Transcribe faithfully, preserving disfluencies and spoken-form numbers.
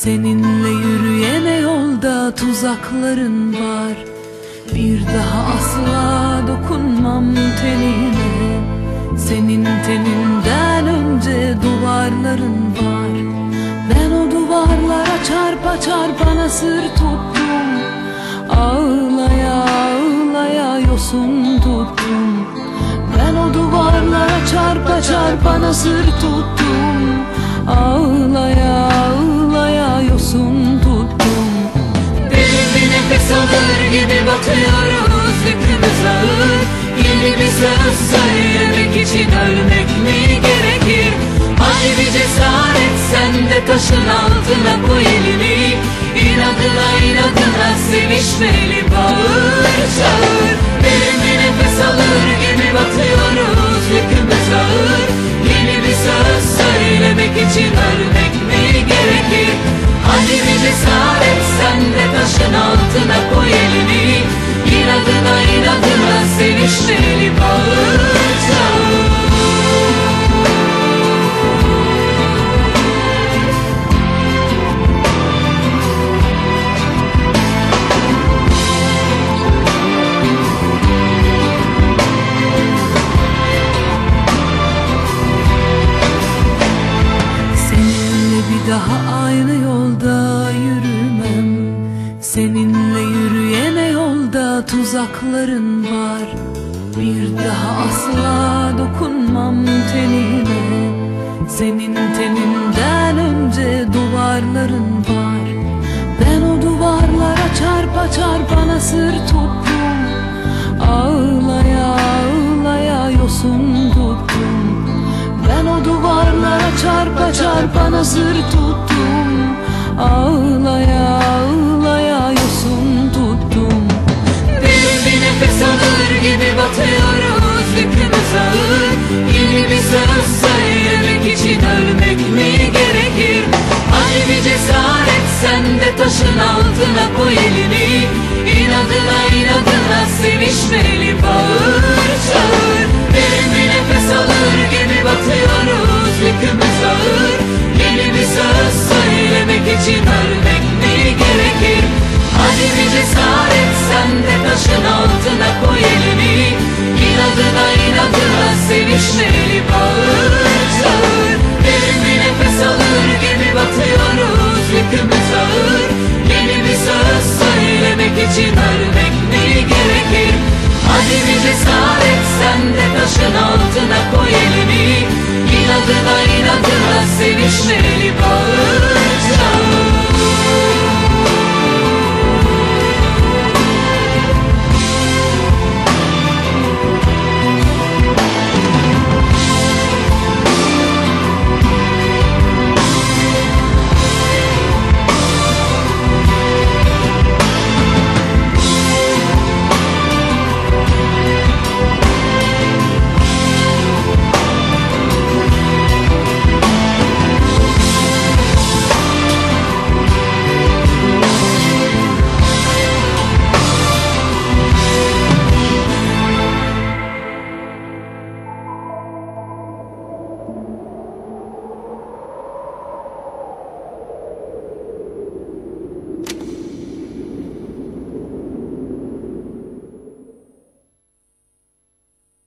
Seninle yürüyene yolda tuzakların var. Bir daha asla dokunmam tenine. Senin teninden önce duvarların var. Ben o duvarlara çarpa çarpa nasır tuttum. Ağlaya ağlaya yosun tuttum. Ben o duvarlara çarpa çarpa nasır tuttum. Ağlaya ağlaya yosun tuttum. Derin bir nefes alır gibi batıyoruz, yükümüz ağır. Yeni bir söz söylemek için ölmek mi gerekir? Hadi bir cesaret, sen de taşın altına koy elini. İnadına inadına sevişmeli, bağır çağır. Derin bir nefes alır gibi batıyoruz, yükümüz ağır. Yeni bir söz söylemek için ölmek mi gerekir? Hadi bir cesaret, sen de taşın altına koy elini. İnadına inadına sevişmeli, bağır çağır. Daha aynı yolda yürümem. Seninle yürüyene yolda tuzakların var. Bir daha asla dokunmam tenine. Senin teninden önce duvarların var. Ben o duvarlara çarpa çarpa nasır tuttum. Ağlaya ağlaya yosun tuttum. Ben o duvarlara çarpa çarpa nasır tuttum. Ağlaya ağlaya yosun tuttum. Derin bir nefes alır gibi batıyoruz, yükümüz ağır. Yeni bir söz söylemek için ölmek mi gerekir? Hadi bir cesaret, sen de taşın altına koy elini. İnadına inadına sevişmeli, bağır çağır. Derin bir nefes alır gibi batıyoruz, yükümüz ağır. Yeni bir söz söylemek için ölmek mi gerekir? Hadi bir cesaret, sen de taşın altına koy elini. İnadına inadına sevişmeli.